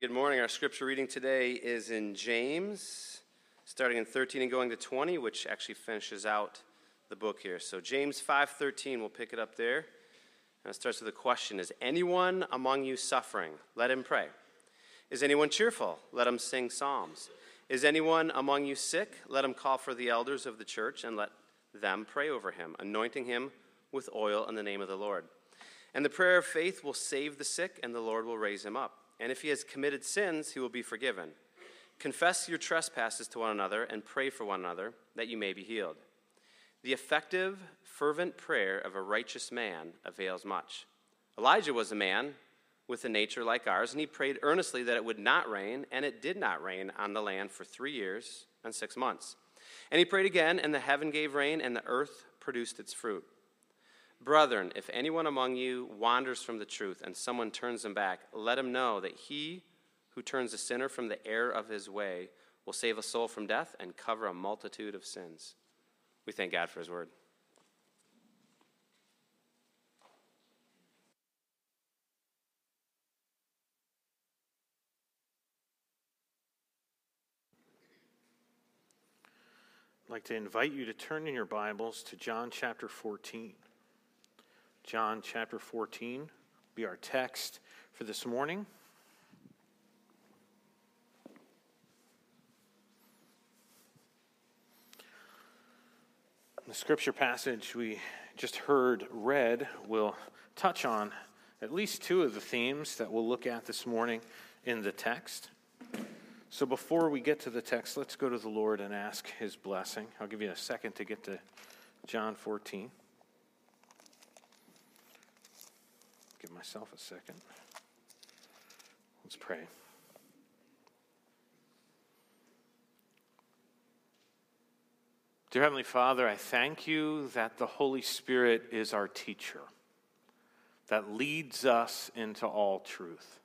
Good morning. Our scripture reading today is in James, starting in 13 and going to 20, which actually finishes out the book here. So James 5:13, we'll pick it up there. And it starts with a question: Is anyone among you suffering? Let him pray. Is anyone cheerful? Let him sing psalms. Is anyone among you sick? Let him call for the elders of the church and let them pray over him, anointing him with oil in the name of the Lord. And the prayer of faith will save the sick, and the Lord will raise him up. And if he has committed sins, he will be forgiven. Confess your trespasses to one another and pray for one another that you may be healed. The effective, fervent prayer of a righteous man avails much. Elijah was a man with a nature like ours, and he prayed earnestly that it would not rain, and it did not rain on the land for 3 years and 6 months. And he prayed again, and the heaven gave rain, and the earth produced its fruit. Brethren, if anyone among you wanders from the truth and someone turns him back, let him know that he who turns a sinner from the error of his way will save a soul from death and cover a multitude of sins. We thank God for his word. I'd like to invite you to turn in your Bibles to John chapter 14. John chapter 14 will be our text for this morning. The scripture passage we just heard read will touch on at least two of the themes that we'll look at this morning in the text. So before we get to the text, let's go to the Lord and ask his blessing. I'll give you a second to get to John 14. Give myself a second. Let's pray. Dear Heavenly Father, I thank you that the Holy Spirit is our teacher, that leads us into all truth.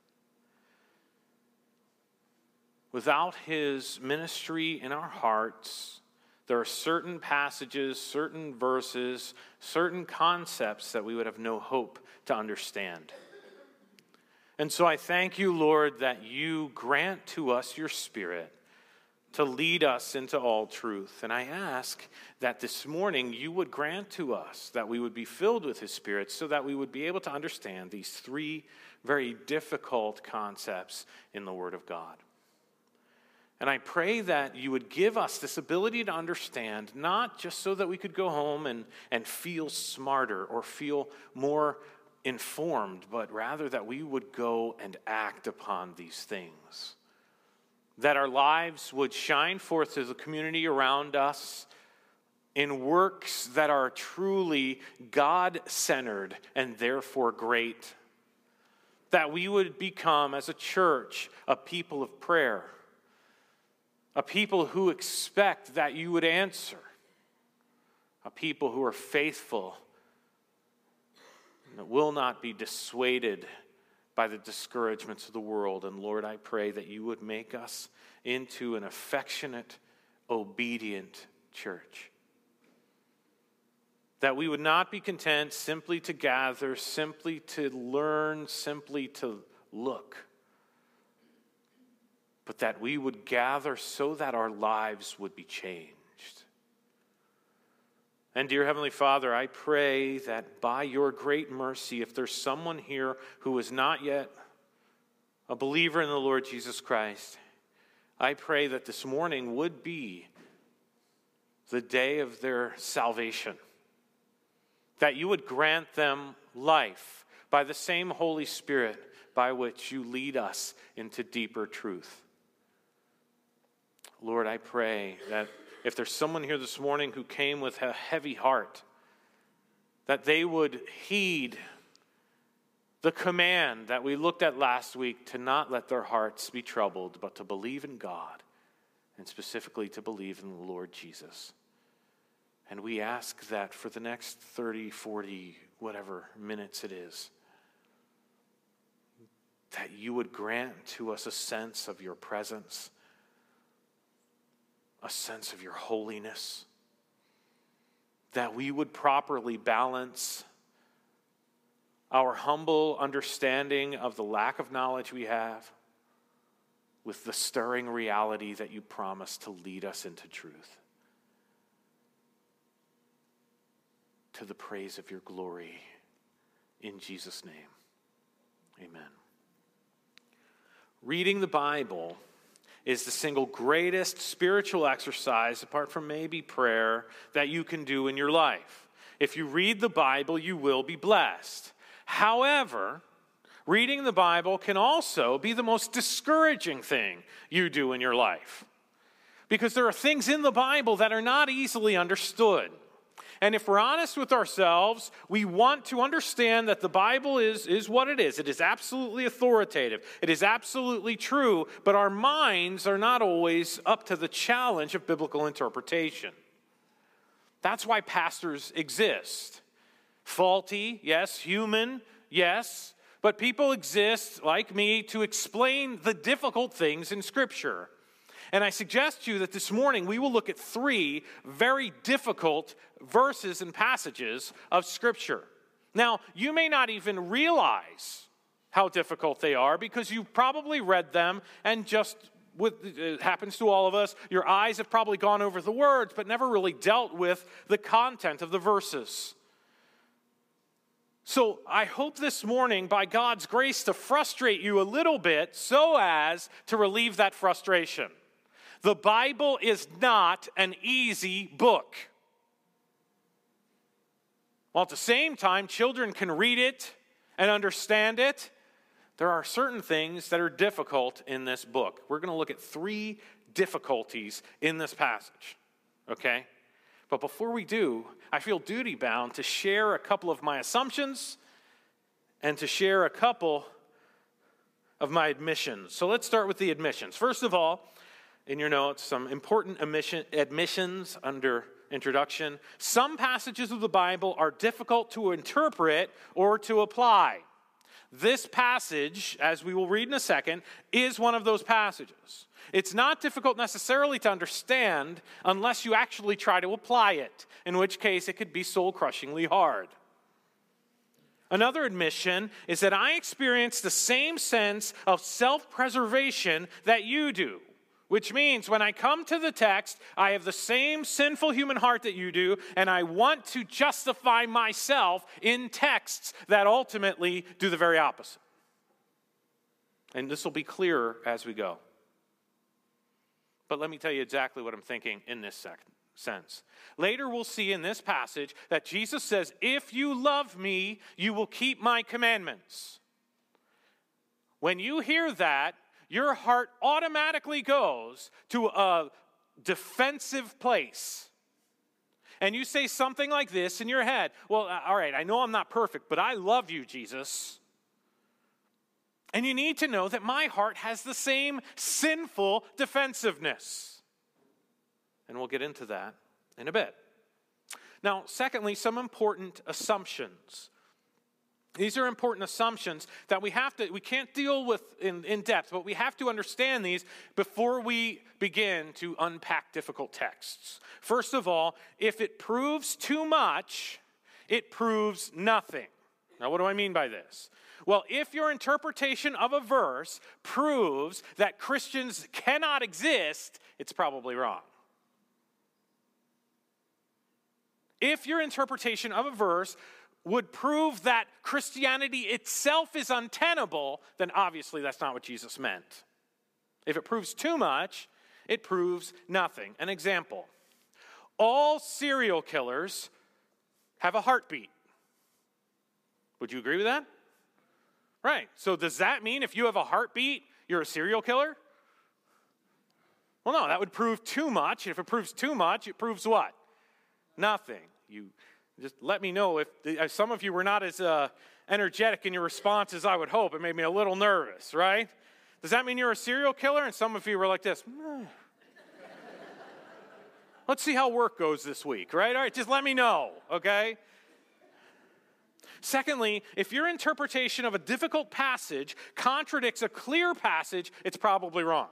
Without his ministry in our hearts, there are certain passages, certain verses, certain concepts that we would have no hope to understand. And so I thank you, Lord, that you grant to us your Spirit to lead us into all truth. And I ask that this morning you would grant to us that we would be filled with his Spirit so that we would be able to understand these three very difficult concepts in the Word of God. And I pray that you would give us this ability to understand, not just so that we could go home and feel smarter or feel more informed, but rather that we would go and act upon these things. That our lives would shine forth to the community around us in works that are truly God-centered and therefore great. That we would become, as a church, a people of prayer. A people who expect that you would answer. A people who are faithful and that will not be dissuaded by the discouragements of the world. And Lord, I pray that you would make us into an affectionate, obedient church. That we would not be content simply to gather, simply to learn, simply to look. But that we would gather so that our lives would be changed. And dear Heavenly Father, I pray that by your great mercy, if there's someone here who is not yet a believer in the Lord Jesus Christ, I pray that this morning would be the day of their salvation. That you would grant them life by the same Holy Spirit by which you lead us into deeper truth. Lord, I pray that if there's someone here this morning who came with a heavy heart, that they would heed the command that we looked at last week to not let their hearts be troubled, but to believe in God, and specifically to believe in the Lord Jesus. And we ask that for the next 30, 40, whatever minutes it is, that you would grant to us a sense of your presence, a sense of your holiness, that we would properly balance our humble understanding of the lack of knowledge we have with the stirring reality that you promise to lead us into truth, to the praise of your glory. In Jesus' name, amen. Reading the Bible is the single greatest spiritual exercise, apart from maybe prayer, that you can do in your life. If you read the Bible, you will be blessed. However, reading the Bible can also be the most discouraging thing you do in your life, because there are things in the Bible that are not easily understood. And if we're honest with ourselves, we want to understand that the Bible is what it is. It is absolutely authoritative. It is absolutely true, but our minds are not always up to the challenge of biblical interpretation. That's why pastors exist. Faulty, yes. Human, yes. But people exist, like me, to explain the difficult things in Scripture. And I suggest to you that this morning we will look at 3 very difficult verses and passages of Scripture. Now, you may not even realize how difficult they are because you've probably read them and it happens to all of us, your eyes have probably gone over the words but never really dealt with the content of the verses. So I hope this morning, by God's grace, to frustrate you a little bit so as to relieve that frustration. The Bible is not an easy book. While at the same time, children can read it and understand it, there are certain things that are difficult in this book. We're going to look at 3 difficulties in this passage, okay? But before we do, I feel duty-bound to share a couple of my assumptions and to share a couple of my admissions. So let's start with the admissions. First of all, in your notes, some important admissions under introduction. Some passages of the Bible are difficult to interpret or to apply. This passage, as we will read in a second, is one of those passages. It's not difficult necessarily to understand unless you actually try to apply it, in which case it could be soul-crushingly hard. Another admission is that I experience the same sense of self-preservation that you do. Which means when I come to the text, I have the same sinful human heart that you do, and I want to justify myself in texts that ultimately do the very opposite. And this will be clearer as we go. But let me tell you exactly what I'm thinking in this sense. Later we'll see in this passage that Jesus says, if you love me, you will keep my commandments. When you hear that, your heart automatically goes to a defensive place. And you say something like this in your head. Well, all right, I know I'm not perfect, but I love you, Jesus. And you need to know that my heart has the same sinful defensiveness. And we'll get into that in a bit. Now, secondly, some important assumptions. These are important assumptions that we can't deal with in depth, but we have to understand these before we begin to unpack difficult texts. First of all, if it proves too much, it proves nothing. Now, what do I mean by this? Well, if your interpretation of a verse proves that Christians cannot exist, it's probably wrong. If your interpretation of a verse would prove that Christianity itself is untenable, then obviously that's not what Jesus meant. If it proves too much, it proves nothing. An example, all serial killers have a heartbeat. Would you agree with that? Right. So does that mean if you have a heartbeat, you're a serial killer? Well, no, that would prove too much. If it proves too much, it proves what? Nothing. You just let me know if some of you were not as energetic in your response as I would hope. It made me a little nervous, right? Does that mean you're a serial killer? And some of you were like this. Let's see how work goes this week, right? All right, just let me know, okay? Secondly, if your interpretation of a difficult passage contradicts a clear passage, it's probably wrong.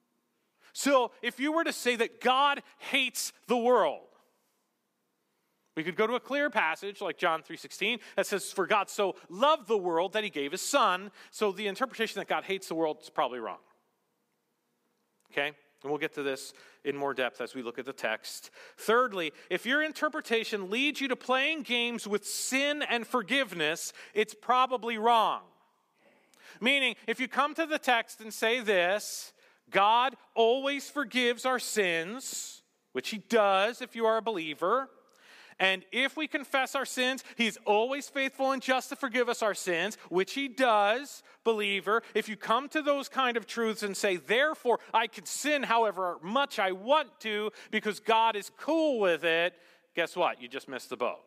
So if you were to say that God hates the world, We could go to a clear passage like John 3:16 that says, for God so loved the world that he gave his son. So the interpretation that God hates the world is probably wrong. Okay? And we'll get to this in more depth as we look at the text. Thirdly, if your interpretation leads you to playing games with sin and forgiveness, it's probably wrong. Meaning, if you come to the text and say this, God always forgives our sins, which he does if you are a believer. And if we confess our sins, he's always faithful and just to forgive us our sins, which he does, believer. If you come to those kind of truths and say, therefore, I can sin however much I want to because God is cool with it, guess what? You just missed the boat.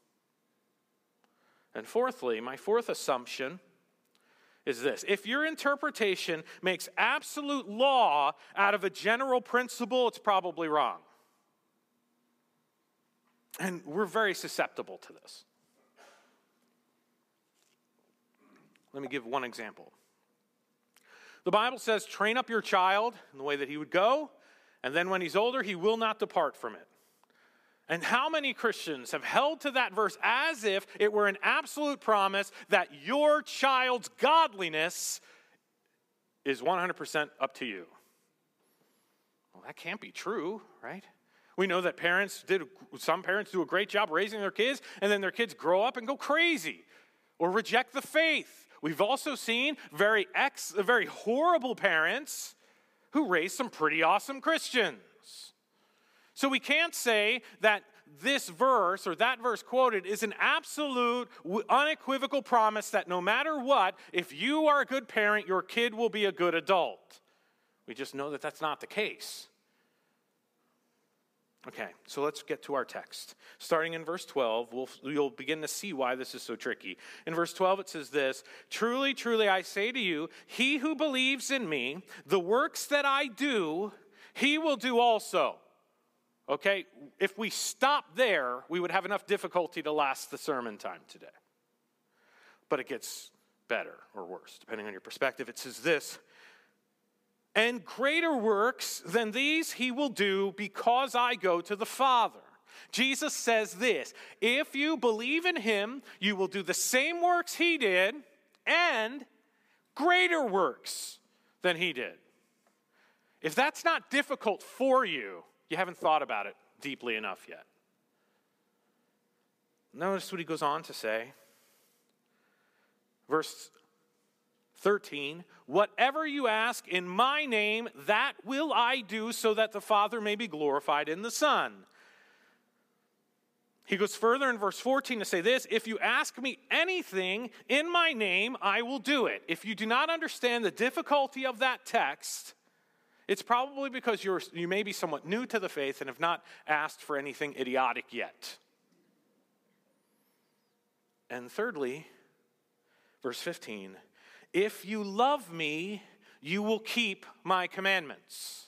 And fourthly, my fourth assumption is this. If your interpretation makes absolute law out of a general principle, it's probably wrong. And we're very susceptible to this. Let me give one example. The Bible says, train up your child in the way that he would go, and then when he's older, he will not depart from it. And how many Christians have held to that verse as if it were an absolute promise that your child's godliness is 100% up to you? Well, that can't be true, right? We know that some parents do a great job raising their kids, and then their kids grow up and go crazy or reject the faith. We've also seen very horrible parents who raise some pretty awesome Christians. So we can't say that this verse or that verse quoted is an absolute, unequivocal promise that no matter what, if you are a good parent, your kid will be a good adult. We just know that that's not the case. Okay, so let's get to our text. Starting in verse 12, you'll begin to see why this is so tricky. In verse 12, it says this, truly, truly, I say to you, he who believes in me, the works that I do, he will do also. Okay, if we stop there, we would have enough difficulty to last the sermon time today. But it gets better or worse, depending on your perspective. It says this, and greater works than these he will do because I go to the Father. Jesus says this, if you believe in him, you will do the same works he did and greater works than he did. If that's not difficult for you, you haven't thought about it deeply enough yet. Notice what he goes on to say. Verse 13, whatever you ask in my name, that will I do so that the Father may be glorified in the Son. He goes further in verse 14 to say this, if you ask me anything in my name, I will do it. If you do not understand the difficulty of that text, it's probably because you may be somewhat new to the faith and have not asked for anything idiotic yet. And thirdly, verse 15, if you love me, you will keep my commandments.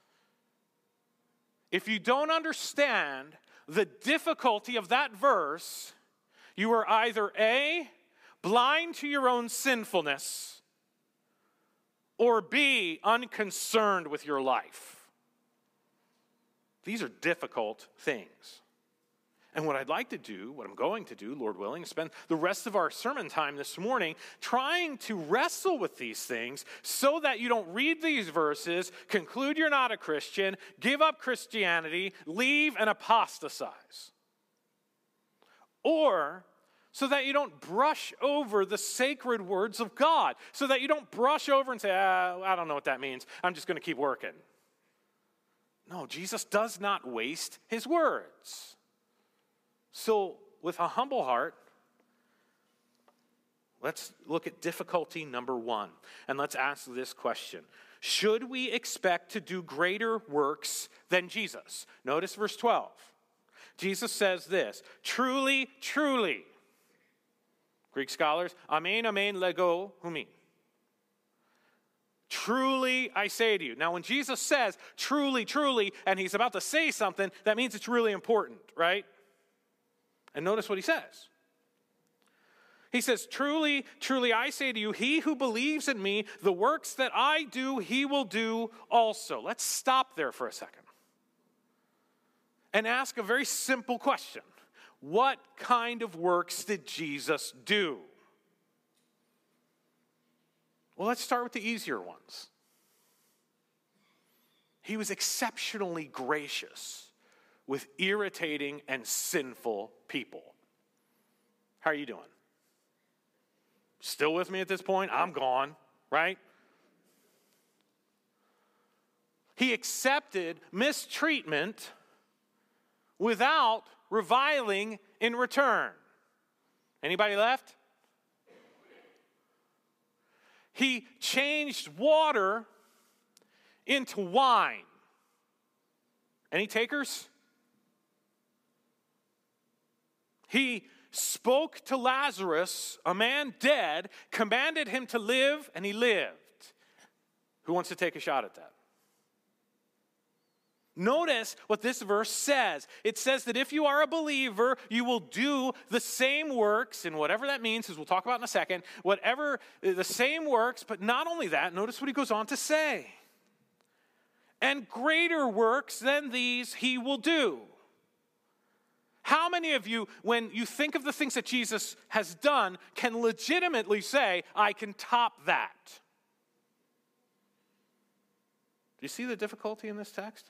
If you don't understand the difficulty of that verse, you are either A, blind to your own sinfulness, or B, unconcerned with your life. These are difficult things. And what I'd like to do, what I'm going to do, Lord willing, is spend the rest of our sermon time this morning trying to wrestle with these things so that you don't read these verses, conclude you're not a Christian, give up Christianity, leave and apostatize. Or so that you don't brush over the sacred words of God, so that you don't brush over and say, I don't know what that means, I'm just going to keep working. No, Jesus does not waste his words. So, with a humble heart, let's look at difficulty number 1. And let's ask this question. Should we expect to do greater works than Jesus? Notice verse 12. Jesus says this, truly, truly. Greek scholars, amen, amen, lego, humi. Truly, I say to you. Now, when Jesus says truly, truly, and he's about to say something, that means it's really important, right? And notice what he says. He says, truly, truly, I say to you, he who believes in me, the works that I do, he will do also. Let's stop there for a second and ask a very simple question. what kind of works did Jesus do? Well, let's start with the easier ones. He was exceptionally gracious with irritating and sinful people. How are you doing? Still with me at this point? I'm gone, right? He accepted mistreatment without reviling in return. Anybody left? He changed water into wine. Any takers? He spoke to Lazarus, a man dead, commanded him to live, and he lived. Who wants to take a shot at that? Notice what this verse says. It says that if you are a believer, you will do the same works, and whatever that means, as we'll talk about in a second, whatever, the same works, but not only that, notice what he goes on to say. And greater works than these he will do. How many of you, when you think of the things that Jesus has done, can legitimately say, I can top that? Do you see the difficulty in this text?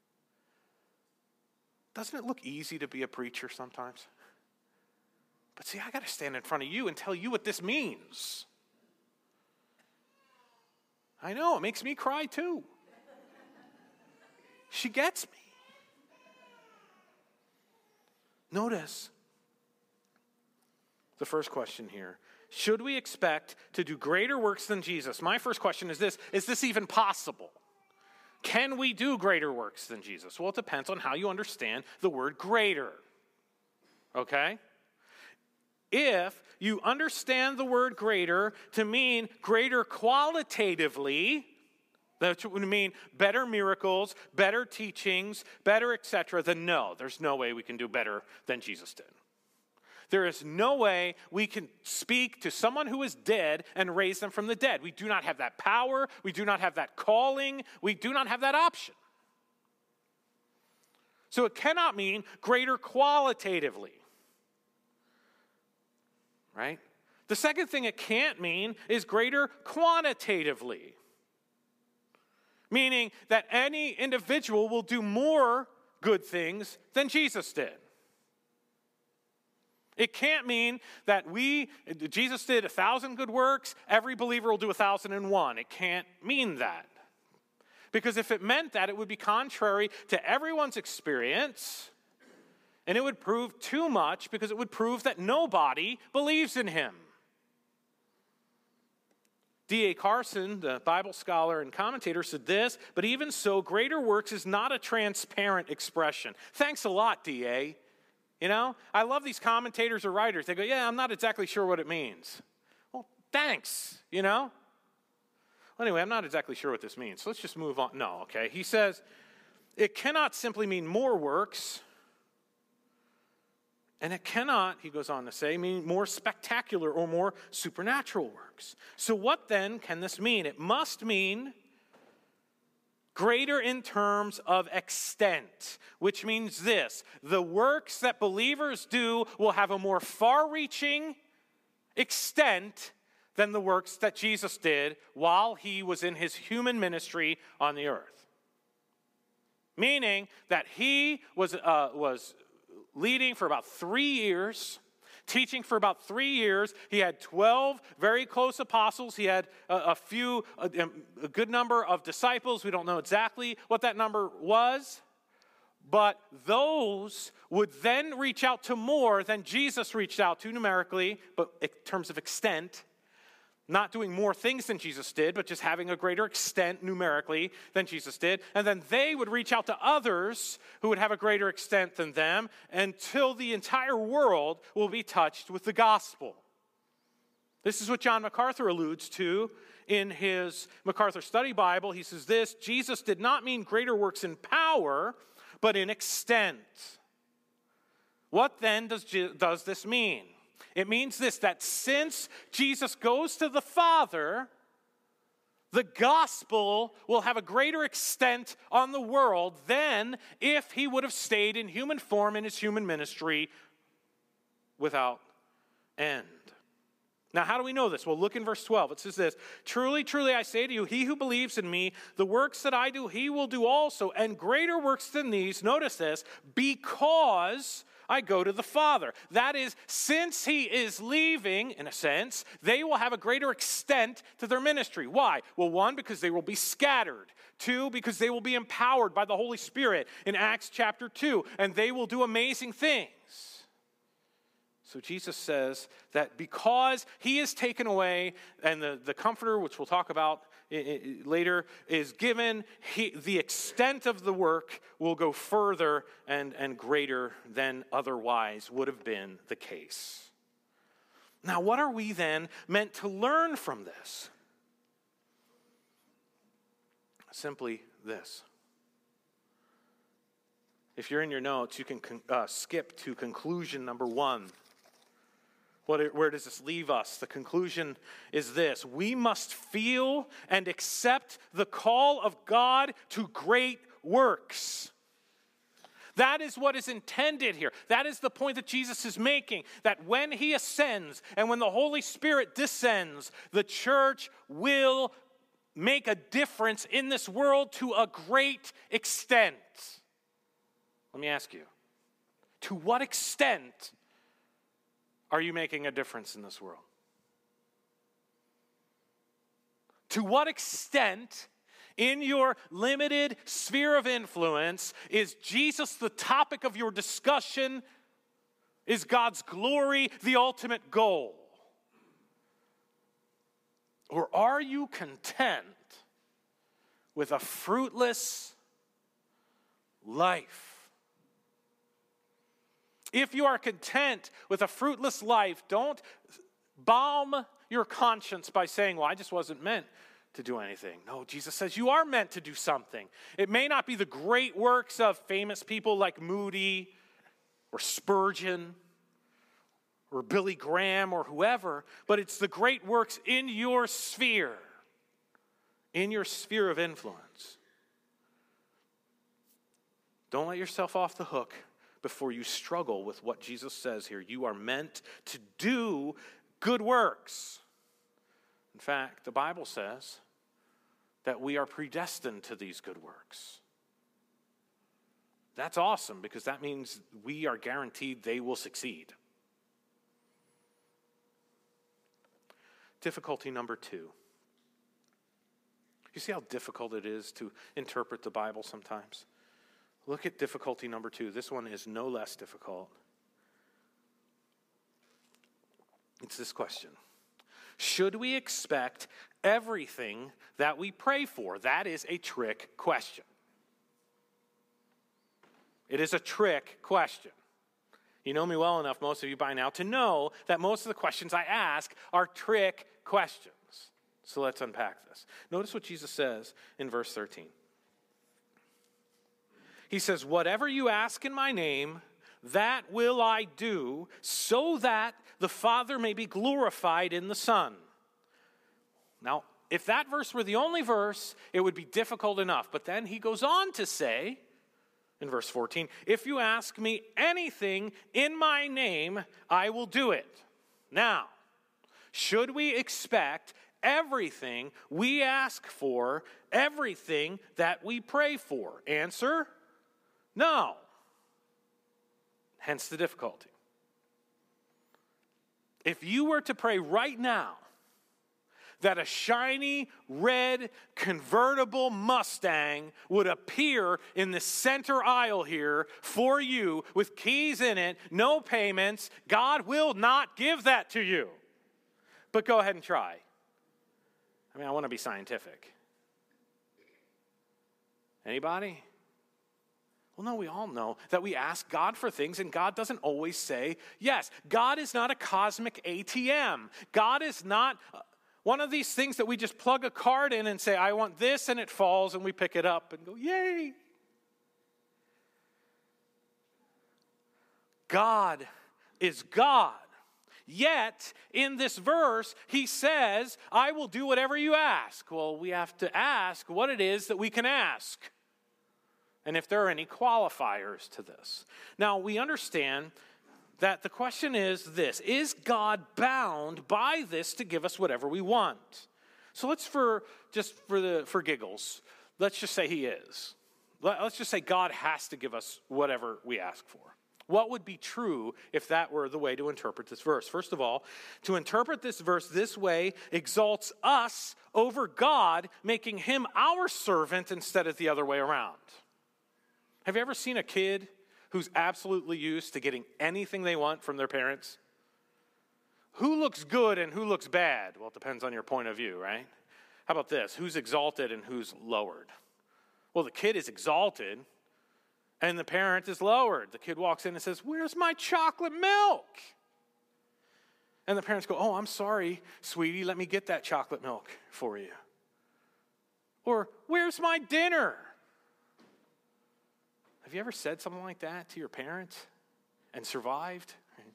Doesn't it look easy to be a preacher sometimes? But see, I got to stand in front of you and tell you what this means. I know, it makes me cry too. She gets me. Notice the first question here. Should we expect to do greater works than Jesus? My first question is this: is this even possible? Can we do greater works than Jesus? Well, it depends on how you understand the word greater. Okay? If you understand the word greater to mean greater qualitatively, that would mean better miracles, better teachings, better etc., then no, there's no way we can do better than Jesus did. There is no way we can speak to someone who is dead and raise them from the dead. We do not have that power. We do not have that calling. We do not have that option. So it cannot mean greater qualitatively. Right? The second thing it can't mean is greater quantitatively. Meaning that any individual will do more good things than Jesus did. It can't mean that Jesus did 1,000 good works, every believer will do 1,001. It can't mean that. Because if it meant that, it would be contrary to everyone's experience, and it would prove too much because it would prove that nobody believes in him. D.A. Carson, the Bible scholar and commentator, said this: but even so, greater works is not a transparent expression. Thanks a lot, D.A. You know, I love these commentators or writers. They go, yeah, I'm not exactly sure what it means. Well, thanks, you know. Well, anyway, I'm not exactly sure what this means. So let's just move on. No, okay. He says, it cannot simply mean more works. And it cannot, he goes on to say, mean more spectacular or more supernatural works. So what then can this mean? It must mean greater in terms of extent, which means this: the works that believers do will have a more far-reaching extent than the works that Jesus did while he was in his human ministry on the earth. Meaning that he was leading for about 3 years, teaching for about 3 years. He had 12 very close apostles. He had a good number of disciples. We don't know exactly what that number was. But those would then reach out to more than Jesus reached out to numerically, but in terms of extent. Not doing more things than Jesus did, but just having a greater extent numerically than Jesus did. And then they would reach out to others who would have a greater extent than them until the entire world will be touched with the gospel. This is what John MacArthur alludes to in his MacArthur Study Bible. He says this: Jesus did not mean greater works in power, but in extent. What then does this mean? It means this: that since Jesus goes to the Father, the gospel will have a greater extent on the world than if he would have stayed in human form in his human ministry without end. Now, how do we know this? Well, look in verse 12. It says this, "Truly, truly, I say to you, he who believes in me, the works that I do, he will do also, and greater works than these," notice this, "because I go to the Father." That is, since he is leaving, in a sense, they will have a greater extent to their ministry. Why? Well, one, because they will be scattered. Two, because they will be empowered by the Holy Spirit in Acts chapter 2, and they will do amazing things. So Jesus says that because he is taken away and the Comforter, which we'll talk about later, is given, the extent of the work will go further and greater than otherwise would have been the case. Now, what are we then meant to learn from this? Simply this. If you're in your notes, you can skip to conclusion number 1. Where does this leave us? The conclusion is this: we must feel and accept the call of God to great works. That is what is intended here. That is the point that Jesus is making, that when he ascends and when the Holy Spirit descends, the church will make a difference in this world to a great extent. Let me ask you, to what extent are you making a difference in this world? To what extent in your limited sphere of influence is Jesus the topic of your discussion? Is God's glory the ultimate goal? Or are you content with a fruitless life? If you are content with a fruitless life, don't balm your conscience by saying, well, I just wasn't meant to do anything. No, Jesus says you are meant to do something. It may not be the great works of famous people like Moody or Spurgeon or Billy Graham or whoever, but it's the great works in your sphere of influence. Don't let yourself off the hook before you struggle with what Jesus says here. You are meant to do good works. In fact, the Bible says that we are predestined to these good works. That's awesome, because that means we are guaranteed they will succeed. Difficulty number 2. You see how difficult it is to interpret the Bible sometimes? Look at difficulty number 2. This one is no less difficult. It's this question: should we expect everything that we pray for? That is a trick question. It is a trick question. You know me well enough, most of you by now, to know that most of the questions I ask are trick questions. So let's unpack this. Notice what Jesus says in verse 13. He says, "Whatever you ask in my name, that will I do, so that the Father may be glorified in the Son." Now, if that verse were the only verse, it would be difficult enough. But then he goes on to say, in verse 14, "If you ask me anything in my name, I will do it." Now, should we expect everything we ask for, everything that we pray for? Answer: no. Hence the difficulty. If you were to pray right now that a shiny red convertible Mustang would appear in the center aisle here for you with keys in it, no payments, God will not give that to you. But go ahead and try. I mean, I want to be scientific. Anybody? Well, no, we all know that we ask God for things and God doesn't always say yes. God is not a cosmic ATM. God is not one of these things that we just plug a card in and say, I want this, and it falls, and we pick it up and go, yay. God is God. Yet, in this verse, he says, I will do whatever you ask. Well, we have to ask what it is that we can ask, and if there are any qualifiers to this. Now, we understand that the question is this: is God bound by this to give us whatever we want? So let's, for giggles, let's just say he is. Let's just say God has to give us whatever we ask for. What would be true if that were the way to interpret this verse? First of all, to interpret this verse this way exalts us over God, making him our servant instead of the other way around. Have you ever seen a kid who's absolutely used to getting anything they want from their parents? Who looks good and who looks bad? Well, it depends on your point of view, right? How about this? Who's exalted and who's lowered? Well, the kid is exalted and the parent is lowered. The kid walks in and says, "Where's my chocolate milk?" And the parents go, "Oh, I'm sorry, sweetie, let me get that chocolate milk for you." Or, "Where's my dinner?" Have you ever said something like that to your parent and survived?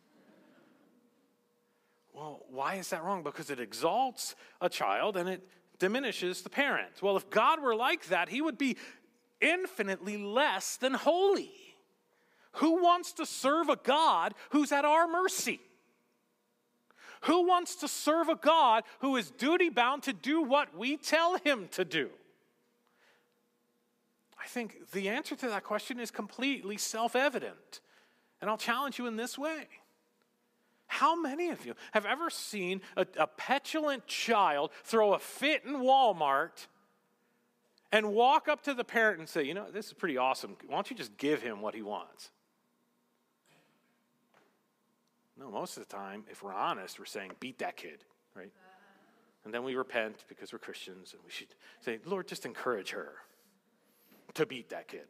Well, why is that wrong? Because it exalts a child and it diminishes the parent. Well, if God were like that, he would be infinitely less than holy. Who wants to serve a God who's at our mercy? Who wants to serve a God who is duty-bound to do what we tell him to do? I think the answer to that question is completely self-evident. And I'll challenge you in this way. How many of you have ever seen a petulant child throw a fit in Walmart and walk up to the parent and say, "This is pretty awesome. Why don't you just give him what he wants?" No, most of the time, if we're honest, we're saying, "Beat that kid," right? And then we repent because we're Christians, and we should say, "Lord, just encourage her to beat that kid."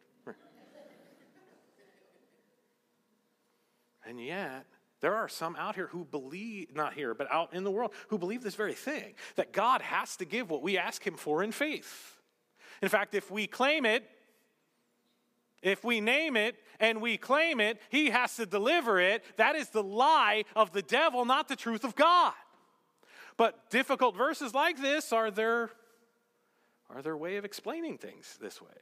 And yet, there are some out here who believe, not here, but out in the world, who believe this very thing, that God has to give what we ask him for in faith. In fact, if we claim it, if we name it and we claim it, he has to deliver it. That is the lie of the devil, not the truth of God. But difficult verses like this are their way of explaining things this way.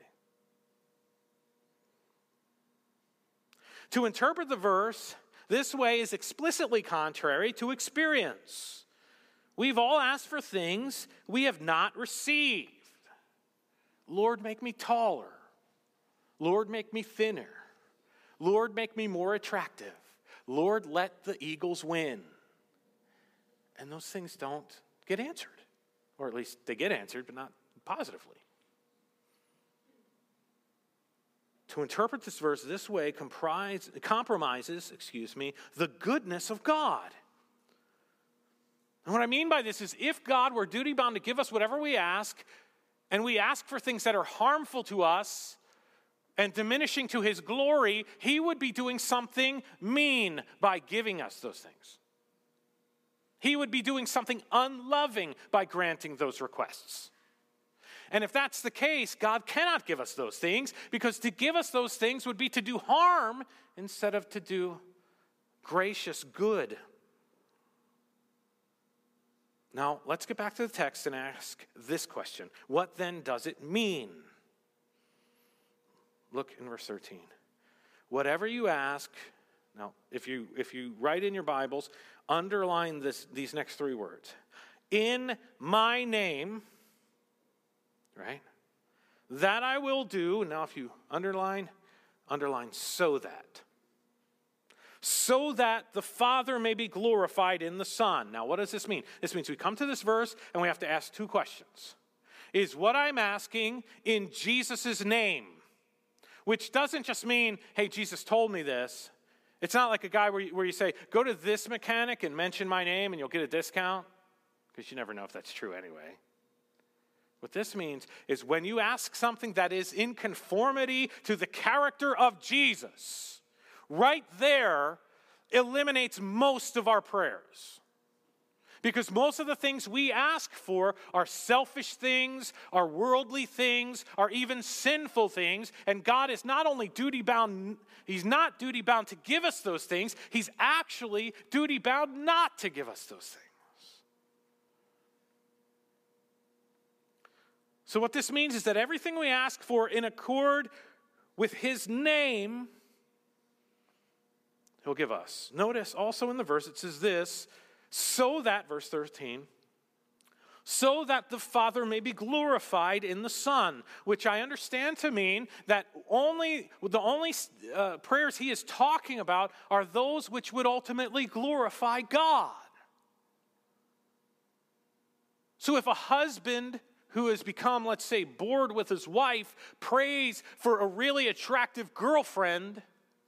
To interpret the verse this way is explicitly contrary to experience. We've all asked for things we have not received. Lord, make me taller. Lord, make me thinner. Lord, make me more attractive. Lord, let the Eagles win. And those things don't get answered. Or at least they get answered, but not positively. To interpret this verse this way compromises the goodness of God. And what I mean by this is, if God were duty-bound to give us whatever we ask, and we ask for things that are harmful to us and diminishing to his glory, he would be doing something mean by giving us those things. He would be doing something unloving by granting those requests. And if that's the case, God cannot give us those things, because to give us those things would be to do harm instead of to do gracious good. Now, let's get back to the text and ask this question. What then does it mean? Look in verse 13. Whatever you ask, now, if you write in your Bibles, underline these next three words. In my name, right? That I will do. Now, if you underline so that. So that the Father may be glorified in the Son. Now, what does this mean? This means we come to this verse and we have to ask two questions. Is what I'm asking in Jesus' name? Which doesn't just mean, hey, Jesus told me this. It's not like a guy where you say, go to this mechanic and mention my name and you'll get a discount. Because you never know if that's true anyway. What this means is when you ask something that is in conformity to the character of Jesus, right there eliminates most of our prayers. Because most of the things we ask for are selfish things, are worldly things, are even sinful things. And God is not only duty-bound, he's not duty-bound to give us those things, he's actually duty-bound not to give us those things. So what this means is that everything we ask for in accord with his name he'll give us. Notice also in the verse it says this, so that, verse 13, so that the Father may be glorified in the Son, which I understand to mean that the only prayers he is talking about are those which would ultimately glorify God. So if a husband who has become, let's say, bored with his wife, prays for a really attractive girlfriend,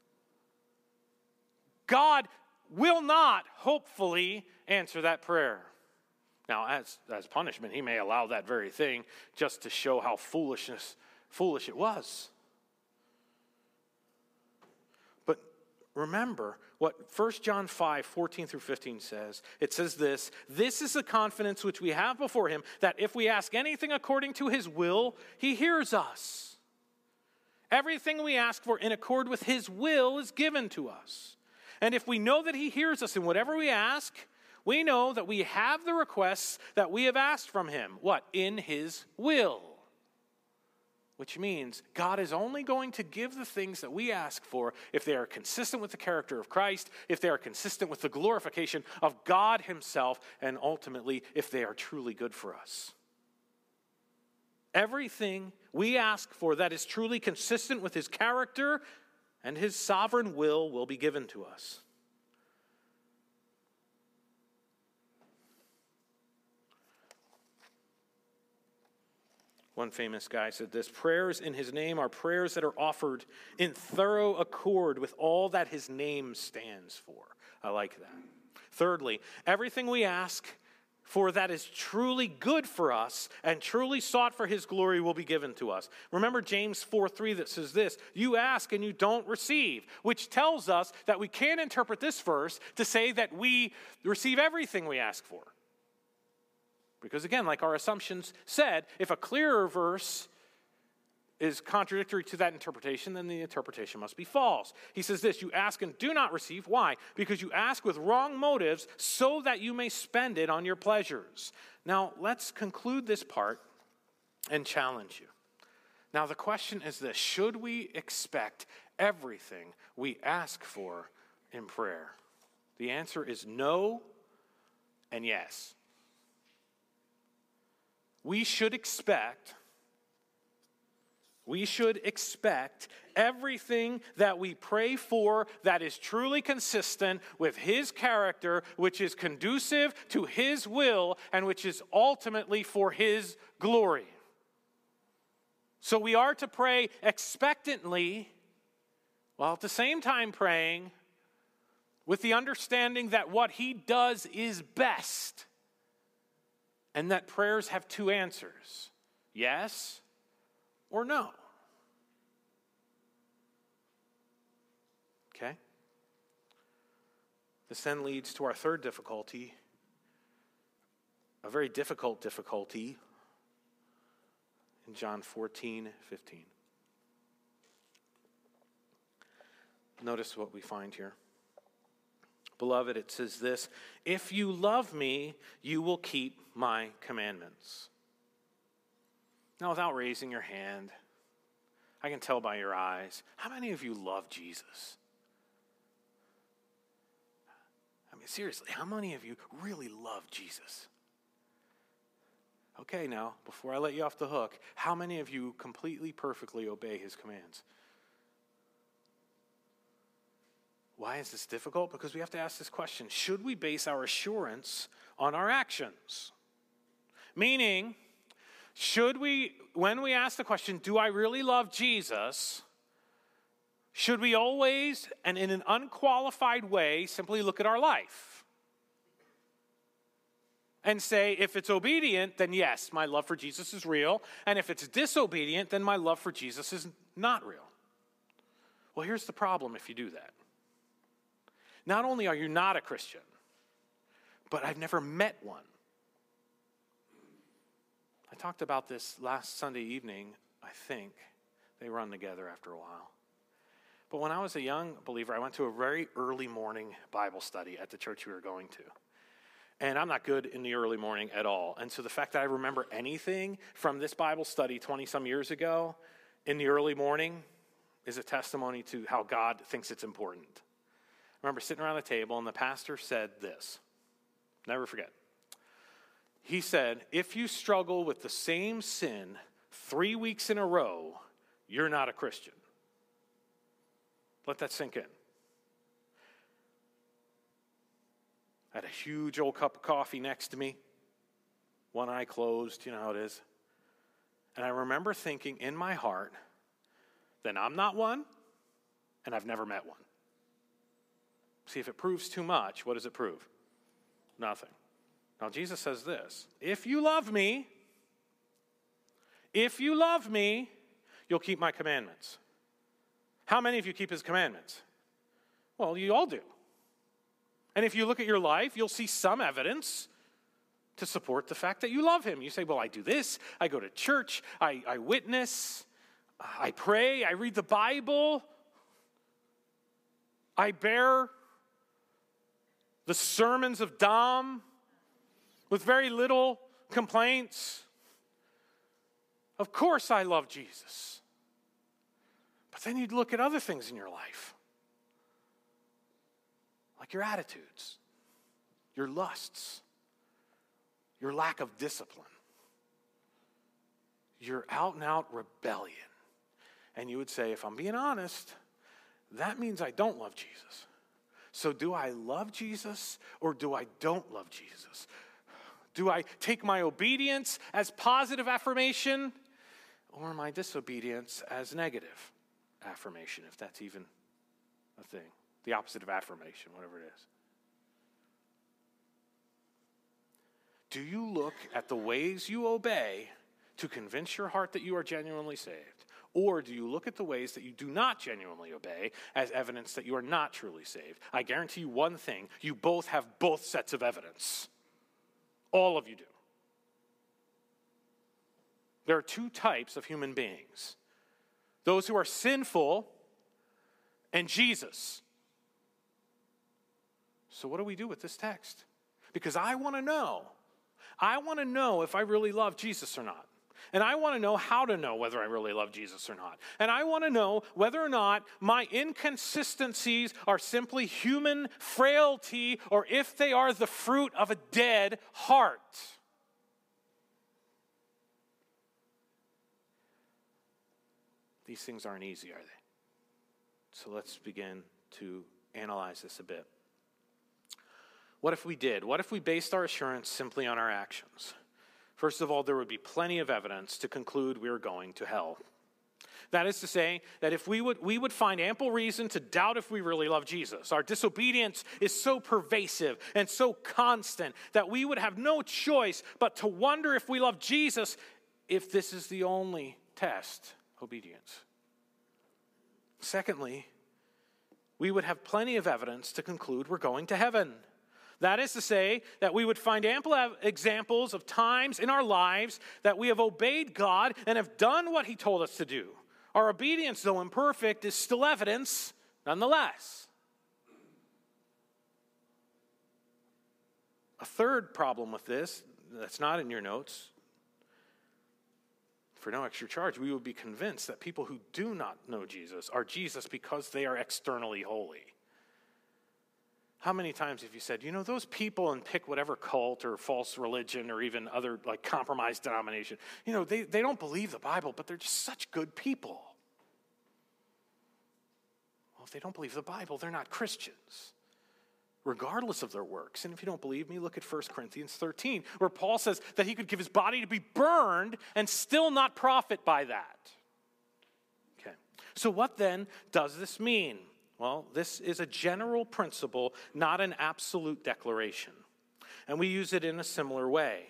God will not, hopefully, answer that prayer. Now, as punishment, he may allow that very thing just to show how foolish it was. But remember what 1 John 5, 14 through 15 says. It says this, "This is the confidence which we have before him, that if we ask anything according to his will, he hears us. Everything we ask for in accord with his will is given to us. And if we know that he hears us in whatever we ask, we know that we have the requests that we have asked from him." What? In his will. Which means God is only going to give the things that we ask for if they are consistent with the character of Christ, if they are consistent with the glorification of God himself, and ultimately if they are truly good for us. Everything we ask for that is truly consistent with his character and his sovereign will be given to us. One famous guy said this, "Prayers in his name are prayers that are offered in thorough accord with all that his name stands for." I like that. Thirdly, everything we ask for that is truly good for us and truly sought for his glory will be given to us. Remember James 4:3 that says this, "You ask and you don't receive," which tells us that we can't interpret this verse to say that we receive everything we ask for. Because again, like our assumptions said, if a clearer verse is contradictory to that interpretation, then the interpretation must be false. He says this, "You ask and do not receive." Why? Because you ask with wrong motives so that you may spend it on your pleasures. Now, let's conclude this part and challenge you. Now, the question is this, should we expect everything we ask for in prayer? The answer is no and yes. We should expect everything that we pray for that is truly consistent with his character, which is conducive to his will, and which is ultimately for his glory. So we are to pray expectantly, while at the same time praying with the understanding that what he does is best. And that prayers have two answers, yes or no. Okay? This then leads to our third difficulty, a very difficult difficulty in John 14:15. Notice what we find here. Beloved, it says this, "If you love me, you will keep my commandments." Now, without raising your hand, I can tell by your eyes, how many of you love Jesus? I mean, seriously, how many of you really love Jesus? Okay, now, before I let you off the hook, how many of you completely, perfectly obey his commands? Why is this difficult? Because we have to ask this question, should we base our assurance on our actions? Meaning, should we, when we ask the question, do I really love Jesus, should we always, and in an unqualified way, simply look at our life and say, if it's obedient, then yes, my love for Jesus is real, and if it's disobedient, then my love for Jesus is not real. Well, here's the problem if you do that. Not only are you not a Christian, but I've never met one. I talked about this last Sunday evening, I think. They run together after a while. But when I was a young believer, I went to a very early morning Bible study at the church we were going to. And I'm not good in the early morning at all. And so the fact that I remember anything from this Bible study 20-some years ago in the early morning is a testimony to how God thinks it's important. remember sitting around the table, and the pastor said this. Never forget. He said, if you struggle with the same sin 3 weeks in a row, you're not a Christian. Let that sink in. I had a huge old cup of coffee next to me. One eye closed, you know how it is. And I remember thinking in my heart, then I'm not one, and I've never met one. See, if it proves too much, what does it prove? Nothing. Now, Jesus says this, if you love me, you'll keep my commandments. How many of you keep his commandments? Well, you all do. And if you look at your life, you'll see some evidence to support the fact that you love him. You say, well, I do this, I go to church, I witness, I pray, I read the Bible, I bear the sermons of Dom with very little complaints. Of course I love Jesus. But then you'd look at other things in your life, like your attitudes, your lusts, your lack of discipline, your out-and-out rebellion. And you would say, if I'm being honest, that means I don't love Jesus. So do I love Jesus or do I don't love Jesus? Do I take my obedience as positive affirmation or my disobedience as negative affirmation, if that's even a thing? The opposite of affirmation, whatever it is. Do you look at the ways you obey to convince your heart that you are genuinely saved? Or do you look at the ways that you do not genuinely obey as evidence that you are not truly saved? I guarantee you one thing, you both have both sets of evidence. All of you do. There are two types of human beings. Those who are sinful and Jesus. So what do we do with this text? Because I want to know if I really love Jesus or not. And I want to know how to know whether I really love Jesus or not. And I want to know whether or not my inconsistencies are simply human frailty or if they are the fruit of a dead heart. These things aren't easy, are they? So let's begin to analyze this a bit. What if we did? What if we based our assurance simply on our actions? First of all, there would be plenty of evidence to conclude we are going to hell. That is to say, that if we would find ample reason to doubt if we really love Jesus. Our disobedience is so pervasive and so constant that we would have no choice but to wonder if we love Jesus if this is the only test, obedience. Secondly, we would have plenty of evidence to conclude we're going to heaven. That is to say, that we would find ample examples of times in our lives that we have obeyed God and have done what he told us to do. Our obedience, though imperfect, is still evidence nonetheless. A third problem with this, that's not in your notes, for no extra charge, we would be convinced that people who do not know Jesus are Jesus because they are externally holy. How many times have you said, you know, those people, and pick whatever cult or false religion or even other like compromised denomination, you know, they don't believe the Bible, but they're just such good people. Well, if they don't believe the Bible, they're not Christians, regardless of their works. And if you don't believe me, look at 1 Corinthians 13, where Paul says that he could give his body to be burned and still not profit by that. Okay, so what then does this mean? Well, this is a general principle, not an absolute declaration. And we use it in a similar way.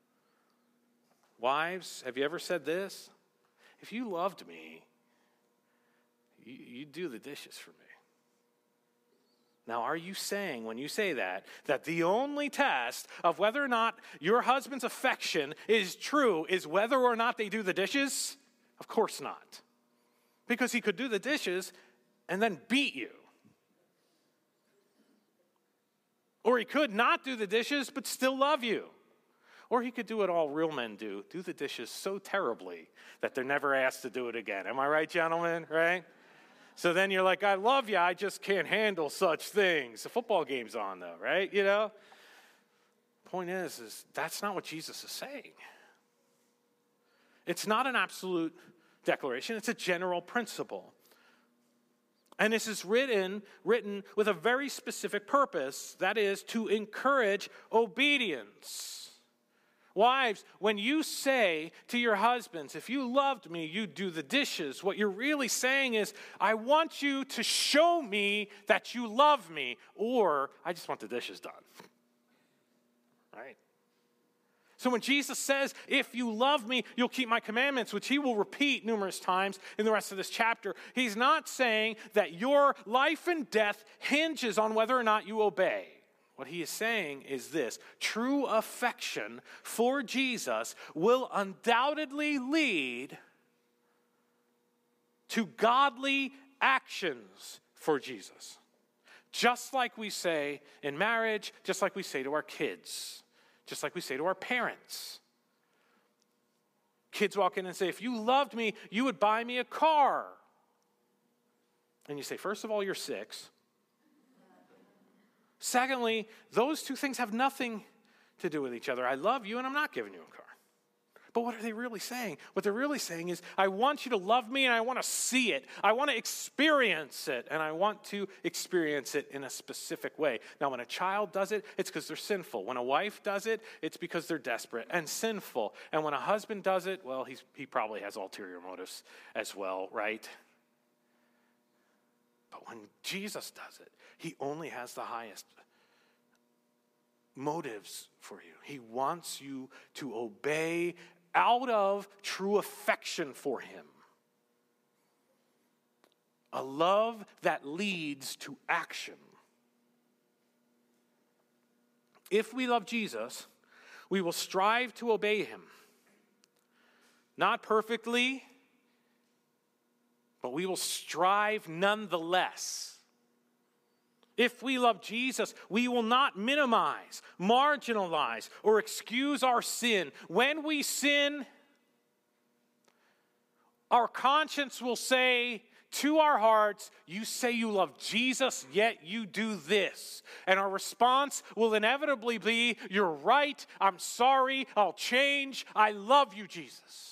Wives, have you ever said this? If you loved me, you'd do the dishes for me. Now, are you saying, when you say that the only test of whether or not your husband's affection is true is whether or not they do the dishes? Of course not. Because he could do the dishes and then beat you. Or he could not do the dishes but still love you. Or he could do what all real men do the dishes so terribly that they're never asked to do it again. Am I right, gentlemen? Right? So then you're like, I love you, I just can't handle such things. The football game's on though, right? Point is that's not what Jesus is saying. It's not an absolute declaration, it's a general principle. And this is written with a very specific purpose, that is to encourage obedience. Wives, when you say to your husbands, if you loved me, you'd do the dishes, what you're really saying is, I want you to show me that you love me, or I just want the dishes done. Right? So when Jesus says, if you love me, you'll keep my commandments, which he will repeat numerous times in the rest of this chapter, he's not saying that your life and death hinges on whether or not you obey. What he is saying is this: true affection for Jesus will undoubtedly lead to godly actions for Jesus. Just like we say in marriage, just like we say to our kids, just like we say to our parents. Kids walk in and say, if you loved me, you would buy me a car. And you say, first of all, you're 6. Secondly, those two things have nothing to do with each other. I love you and I'm not giving you a car. But what are they really saying? What they're really saying is, I want you to love me and I want to see it. I want to experience it, and I want to experience it in a specific way. Now, when a child does it, it's because they're sinful. When a wife does it, it's because they're desperate and sinful. And when a husband does it, well, he probably has ulterior motives as well, right? But when Jesus does it, he only has the highest motives for you. He wants you to obey out of true affection for him. A love that leads to action. If we love Jesus, we will strive to obey him. Not perfectly, but we will strive nonetheless. If we love Jesus, we will not minimize, marginalize, or excuse our sin. When we sin, our conscience will say to our hearts, you say you love Jesus, yet you do this. And our response will inevitably be, you're right, I'm sorry, I'll change, I love you, Jesus.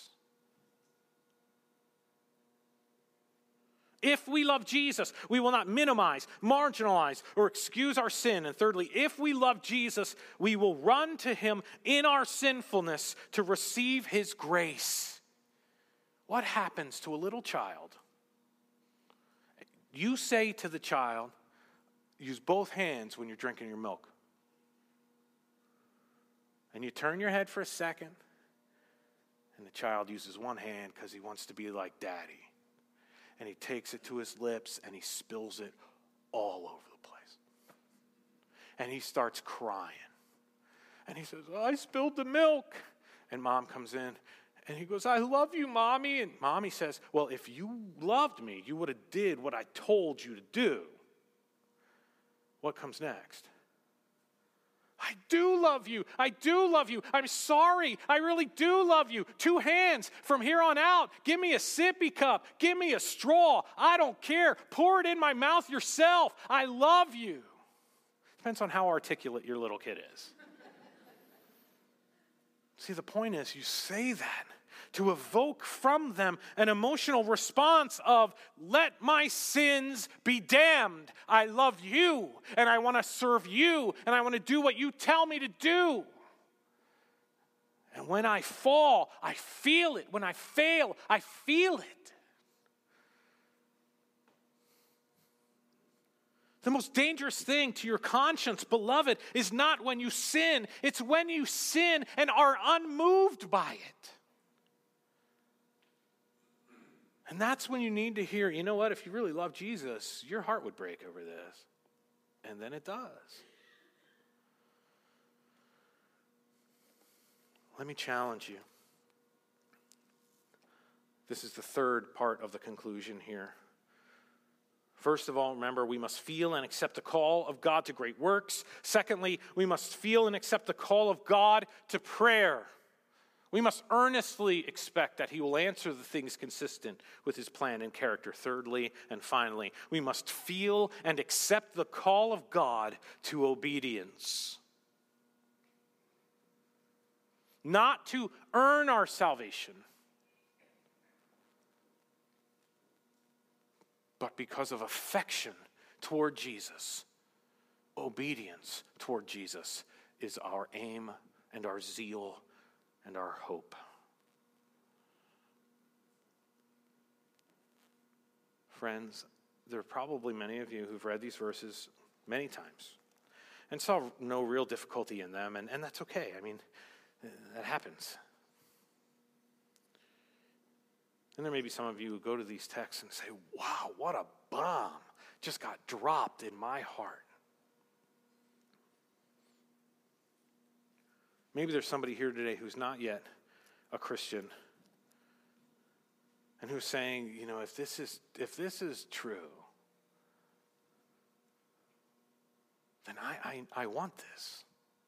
If we love Jesus, we will not minimize, marginalize, or excuse our sin. And thirdly, if we love Jesus, we will run to him in our sinfulness to receive his grace. What happens to a little child? You say to the child, use both hands when you're drinking your milk. And you turn your head for a second, and the child uses one hand because he wants to be like daddy. And he takes it to his lips and he spills it all over the place. And he starts crying. And he says, I spilled the milk. And mom comes in and he goes, I love you, Mommy. And Mommy says, well, if you loved me, you would have did what I told you to do. What comes next? I do love you. I do love you. I'm sorry. I really do love you. 2 hands from here on out. Give me a sippy cup. Give me a straw. I don't care. Pour it in my mouth yourself. I love you. Depends on how articulate your little kid is. See, the point is, you say that to evoke from them an emotional response of, let my sins be damned. I love you, and I want to serve you, and I want to do what you tell me to do. And when I fall, I feel it. When I fail, I feel it. The most dangerous thing to your conscience, beloved, is not when you sin. It's when you sin and are unmoved by it. And that's when you need to hear, you know what, if you really love Jesus, your heart would break over this. And then it does. Let me challenge you. This is the third part of the conclusion here. First of all, remember, we must feel and accept the call of God to great works. Secondly, we must feel and accept the call of God to prayer. We must earnestly expect that he will answer the things consistent with his plan and character. Thirdly and finally, we must feel and accept the call of God to obedience. Not to earn our salvation, but because of affection toward Jesus. Obedience toward Jesus is our aim and our zeal and our hope. Friends, there are probably many of you who've read these verses many times and saw no real difficulty in them, and that's okay. I mean, that happens. And there may be some of you who go to these texts and say, wow, what a bomb just got dropped in my heart. Maybe there's somebody here today who's not yet a Christian and who's saying, if this is true, then I want this.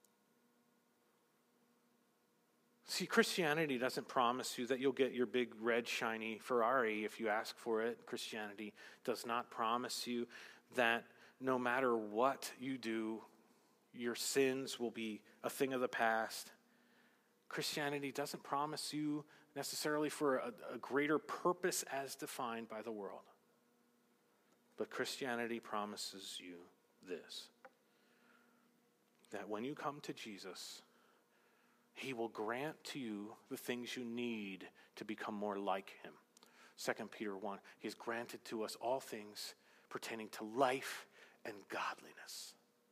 See, Christianity doesn't promise you that you'll get your big red shiny Ferrari if you ask for it. Christianity does not promise you that no matter what you do, your sins will be a thing of the past. Christianity doesn't promise you necessarily for a greater purpose as defined by the world. But Christianity promises you this, that when you come to Jesus, he will grant to you the things you need to become more like him. 2 Peter 1, he has granted to us all things pertaining to life and godliness.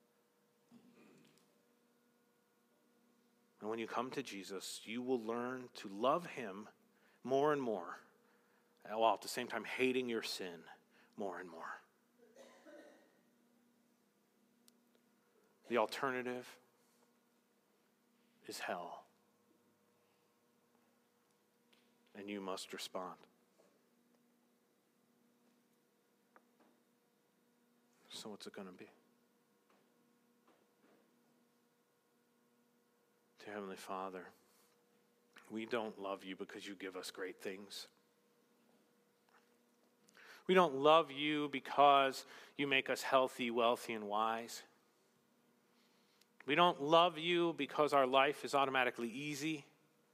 And when you come to Jesus, you will learn to love him more and more, while at the same time hating your sin more and more. The alternative is hell. And you must respond. So what's it going to be? Dear Heavenly Father, we don't love you because you give us great things. We don't love you because you make us healthy, wealthy, and wise. We don't love you because our life is automatically easy.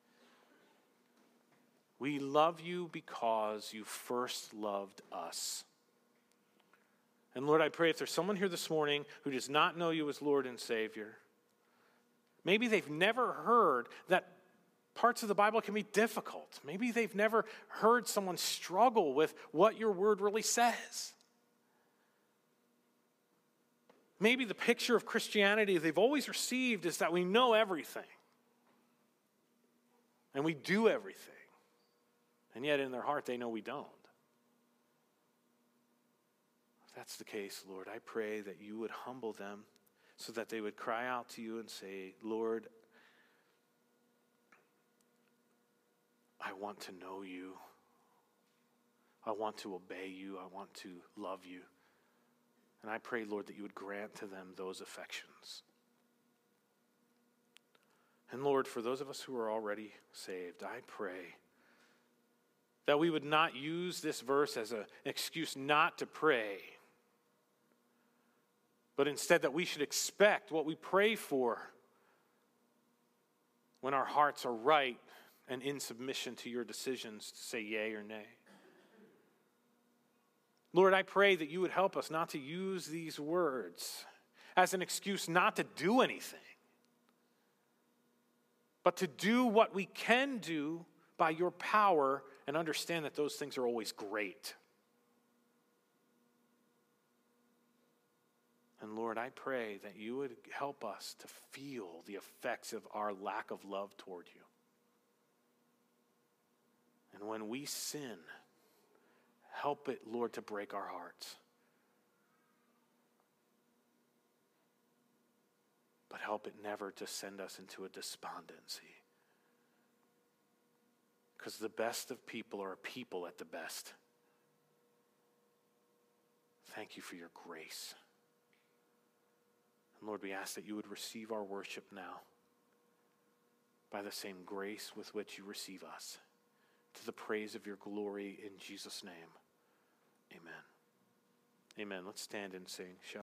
We love you because you first loved us. And Lord, I pray if there's someone here this morning who does not know you as Lord and Savior, maybe they've never heard that parts of the Bible can be difficult. Maybe they've never heard someone struggle with what your word really says. Maybe the picture of Christianity they've always received is that we know everything. And we do everything. And yet in their heart they know we don't. If that's the case, Lord, I pray that you would humble them so that they would cry out to you and say, Lord, I want to know you. I want to obey you. I want to love you. And I pray, Lord, that you would grant to them those affections. And Lord, for those of us who are already saved, I pray that we would not use this verse as an excuse not to pray, but instead that we should expect what we pray for when our hearts are right and in submission to your decisions to say yea or nay. Lord, I pray that you would help us not to use these words as an excuse not to do anything, but to do what we can do by your power and understand that those things are always great. And Lord, I pray that you would help us to feel the effects of our lack of love toward you. And when we sin, help it, Lord, to break our hearts. But help it never to send us into a despondency. Because the best of people are people at the best. Thank you for your grace. And Lord, we ask that you would receive our worship now. by the same grace with which you receive us, to the praise of your glory in Jesus' name. Amen. Amen. Let's stand and sing.